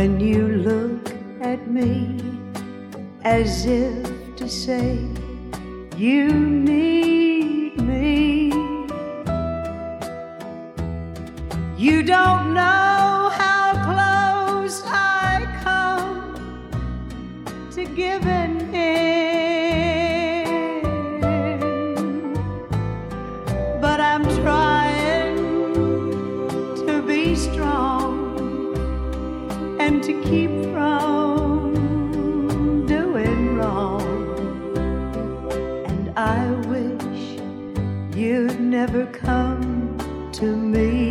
when you look at me as if to say you need me. You don't know how close I come to giving in, but I'm trying to be strong and to keep from doing wrong. And I wish you'd never come to me.